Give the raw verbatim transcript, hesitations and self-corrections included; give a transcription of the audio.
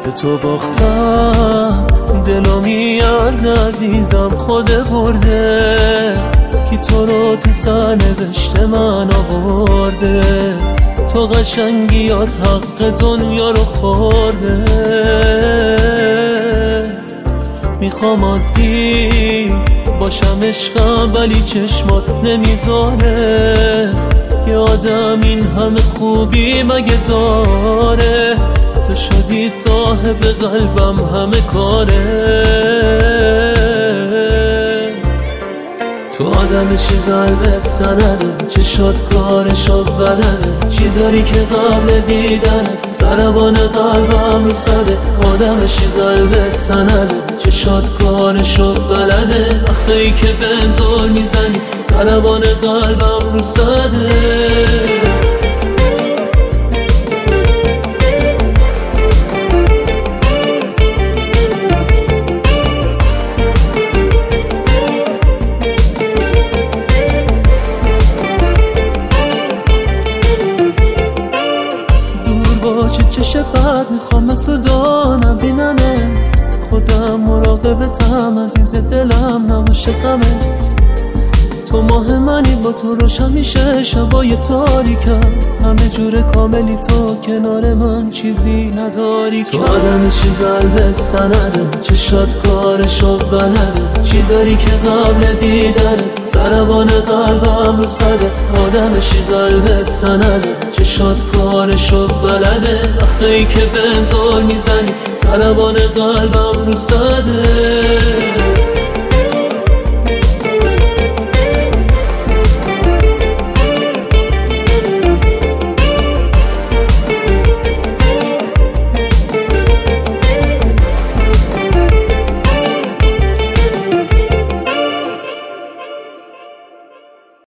به تو باختم، دلو میارزه عزیزم خود برده، کی تو رو تو سرنوشت من آورده، تو قشنگیات حق دنیا رو خورده. میخوام عادی باشم عشقم ولی چشمات نمیذاره، یه آدم این همه خوبی مگه داره، تو شدی صاحب قلبم همه کاره. تو آدمشی قلبت سنده، چشات کارشو بلده، چی داری که قبل دیدنت ضربان قلبم رو صده. آدمشی قلبت سنده، چشات کارشو بلده، وقتی که بهم زل میزنی ضربان قلبم رو صده. باشه چشه بد میخوام صدا نبینمت، خودم مراقبتم عزیز دلم نباشه غمت. تو ماه منی با تو روشن میشه شبای تاریکم، همه جور کاملی تو کنار من چیزی نداری. تو آدمشی قلبت سنده، چشات کارشو بلده، چی داری که قبل دیدنت ضربان قلبم رو صده. آدمشی قلبت سنده، چشات کارشو بلده، وقتی که بهم زل میزنی ضربان قلبم رو صده.